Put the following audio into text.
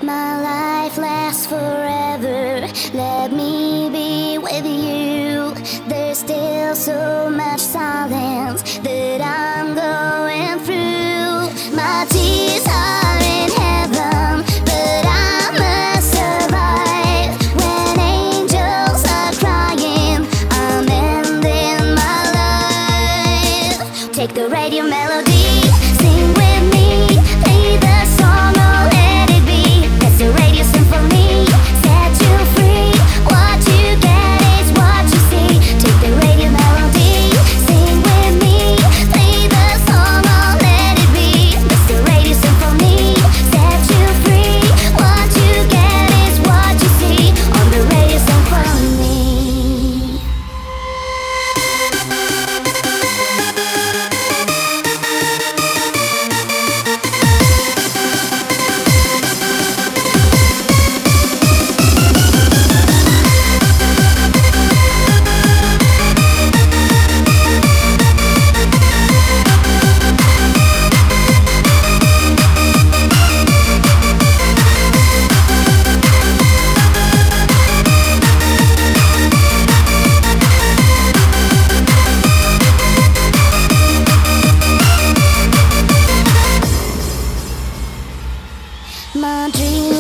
My life lasts forever. Let me be with you. There's still so much silence that I'm going through. My tears are in heaven, but I must survive. When angels are crying, I'm ending my life. Take the radio melody, sing with me, play the song, oh let it be. That's the radio symphony, set you free. What you get is what you see. Take the radio melody, sing with me, play the song, oh let it be. That's the radio symphony, set you free. What you get is what you see on the radio symphony. My dream